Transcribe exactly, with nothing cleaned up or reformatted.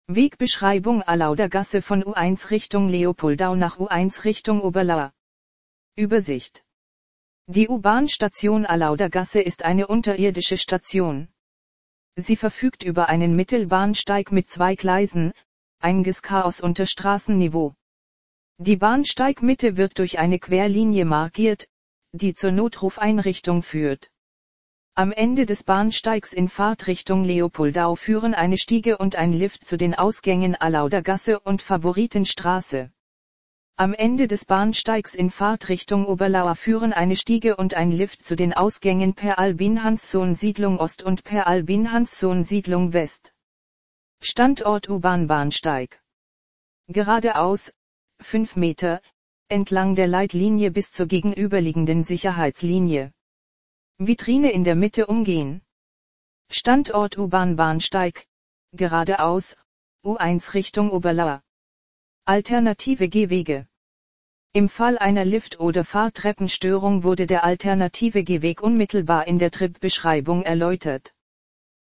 Wegbeschreibung Alaudergasse von U eins Richtung Leopoldau nach U eins Richtung Oberlauer. Übersicht. Die U-Bahn-Station Alaudergasse ist eine unterirdische Station. Sie verfügt über einen Mittelbahnsteig mit zwei Gleisen, Eingangschaos unter Straßenniveau. Die Bahnsteigmitte wird durch eine Querlinie markiert, die zur Notrufeinrichtung führt. Am Ende des Bahnsteigs in Fahrtrichtung Leopoldau führen eine Stiege und ein Lift zu den Ausgängen Alaudergasse und Favoritenstraße. Am Ende des Bahnsteigs in Fahrtrichtung Oberlauer führen eine Stiege und ein Lift zu den Ausgängen Per Albin-Hanssohn Siedlung Ost und Per Albin-Hanssohn Siedlung West. Standort U-Bahn-Bahnsteig. Geradeaus, fünf Meter, entlang der Leitlinie bis zur gegenüberliegenden Sicherheitslinie. Vitrine in der Mitte umgehen. Standort U-Bahn-Bahnsteig, geradeaus, U eins Richtung Oberlauer. Alternative Gehwege. Im Fall einer Lift- oder Fahrtreppenstörung wurde der alternative Gehweg unmittelbar in der Tripbeschreibung erläutert.